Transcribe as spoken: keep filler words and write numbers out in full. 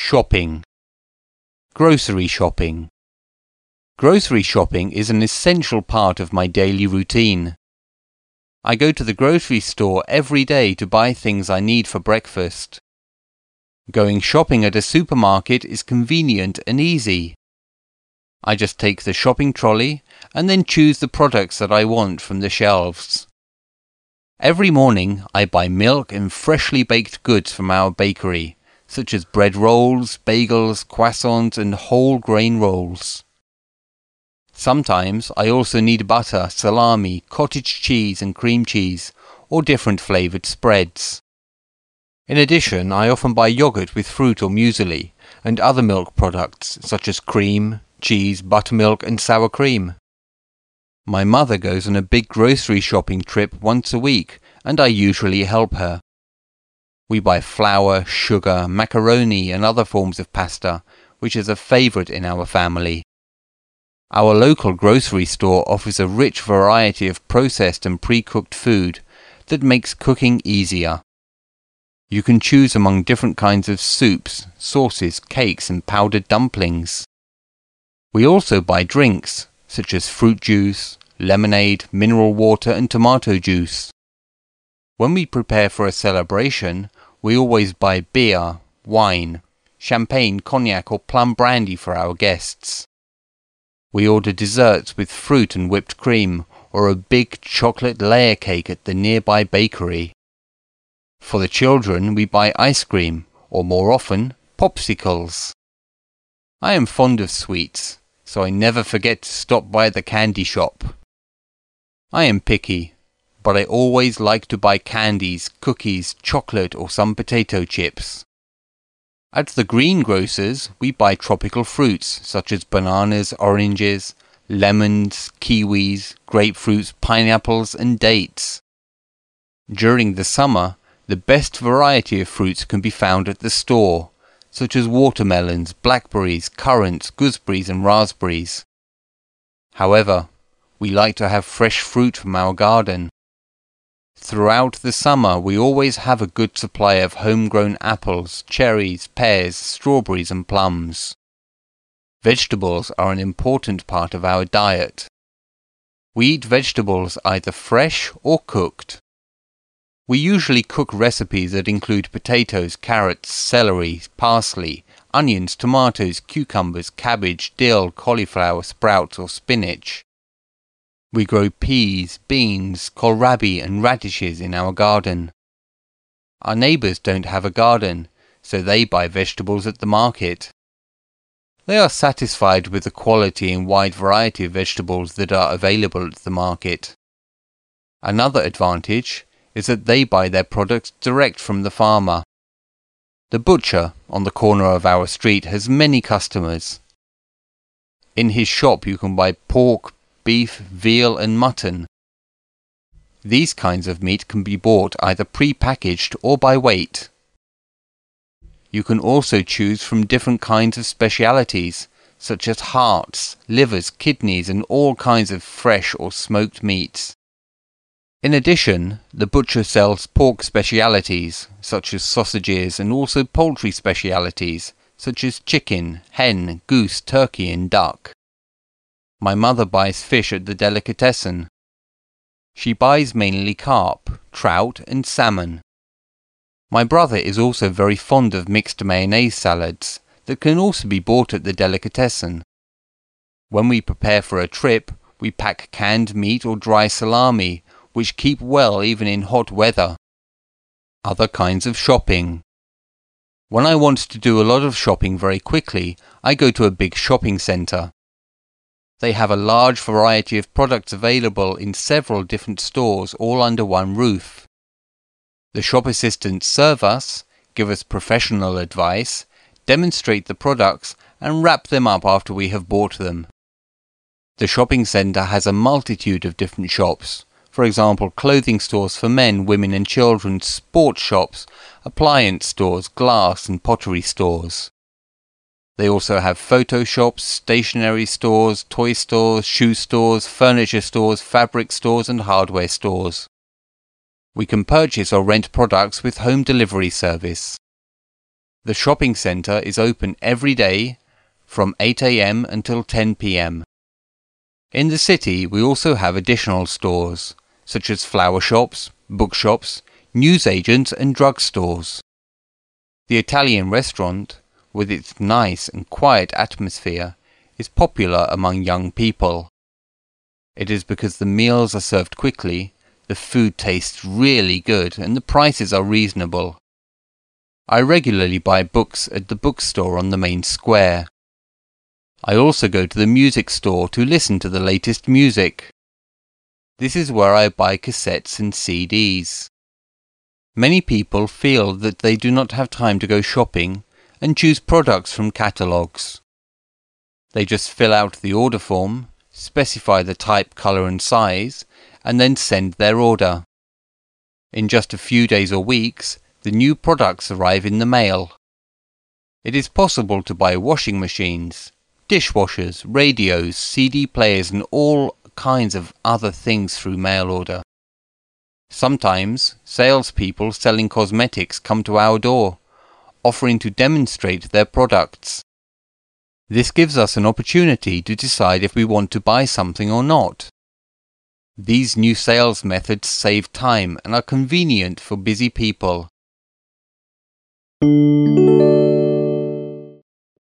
Shopping. Grocery shopping. Grocery shopping is an essential part of my daily routine. I go to the grocery store every day to buy things I need for breakfast. Going shopping at a supermarket is convenient and easy. I just take the shopping trolley and then choose the products that I want from the shelves. Every morning I buy milk and freshly baked goods from our bakery, such as bread rolls, bagels, croissants and whole grain rolls. Sometimes I also need butter, salami, cottage cheese and cream cheese, or different flavoured spreads. In addition, I often buy yogurt with fruit or muesli, and other milk products such as cream, cheese, buttermilk and sour cream. My mother goes on a big grocery shopping trip once a week, and I usually help her. We buy flour, sugar, macaroni and other forms of pasta, which is a favourite in our family. Our local grocery store offers a rich variety of processed and pre-cooked food that makes cooking easier. You can choose among different kinds of soups, sauces, cakes and powdered dumplings. We also buy drinks, such as fruit juice, lemonade, mineral water and tomato juice. When we prepare for a celebration, we always buy beer, wine, champagne, cognac or plum brandy for our guests. We order desserts with fruit and whipped cream, or a big chocolate layer cake at the nearby bakery. For the children, we buy ice cream, or more often, popsicles. I am fond of sweets, so I never forget to stop by the candy shop. I am picky, but I always like to buy candies, cookies, chocolate or some potato chips. At the greengrocers, we buy tropical fruits such as bananas, oranges, lemons, kiwis, grapefruits, pineapples and dates. During the summer, the best variety of fruits can be found at the store, such as watermelons, blackberries, currants, gooseberries and raspberries. However, we like to have fresh fruit from our garden. Throughout the summer, we always have a good supply of homegrown apples, cherries, pears, strawberries and plums. Vegetables are an important part of our diet. We eat vegetables either fresh or cooked. We usually cook recipes that include potatoes, carrots, celery, parsley, onions, tomatoes, cucumbers, cabbage, dill, cauliflower, sprouts or spinach. We grow peas, beans, kohlrabi and radishes in our garden. Our neighbours don't have a garden, so they buy vegetables at the market. They are satisfied with the quality and wide variety of vegetables that are available at the market. Another advantage is that they buy their products direct from the farmer. The butcher on the corner of our street has many customers. In his shop you can buy pork, beef, veal and mutton. These kinds of meat can be bought either pre-packaged or by weight. You can also choose from different kinds of specialities, such as hearts, livers, kidneys and all kinds of fresh or smoked meats. In addition, the butcher sells pork specialities, such as sausages, and also poultry specialities, such as chicken, hen, goose, turkey and duck. My mother buys fish at the delicatessen. She buys mainly carp, trout and salmon. My brother is also very fond of mixed mayonnaise salads that can also be bought at the delicatessen. When we prepare for a trip, we pack canned meat or dry salami, which keep well even in hot weather. Other kinds of shopping. When I want to do a lot of shopping very quickly, I go to a big shopping centre. They have a large variety of products available in several different stores all under one roof. The shop assistants serve us, give us professional advice, demonstrate the products and wrap them up after we have bought them. The shopping centre has a multitude of different shops. For example, clothing stores for men, women and children, sports shops, appliance stores, glass and pottery stores. They also have photo shops, stationery stores, toy stores, shoe stores, furniture stores, fabric stores and hardware stores. We can purchase or rent products with home delivery service. The shopping centre is open every day from eight a m until ten p m. In the city we also have additional stores, such as flower shops, bookshops, newsagents and drugstores. The Italian restaurant, with its nice and quiet atmosphere, is popular among young people. It is because the meals are served quickly, the food tastes really good and the prices are reasonable. I regularly buy books at the bookstore on the main square. I also go to the music store to listen to the latest music. This is where I buy cassettes and C Ds. Many people feel that they do not have time to go shopping and choose products from catalogues. They just fill out the order form, specify the type, colour and size, and then send their order. In just a few days or weeks, the new products arrive in the mail. It is possible to buy washing machines, dishwashers, radios, C D players and all kinds of other things through mail order. Sometimes, salespeople selling cosmetics come to our door, offering to demonstrate their products. This gives us an opportunity to decide if we want to buy something or not. These new sales methods save time and are convenient for busy people.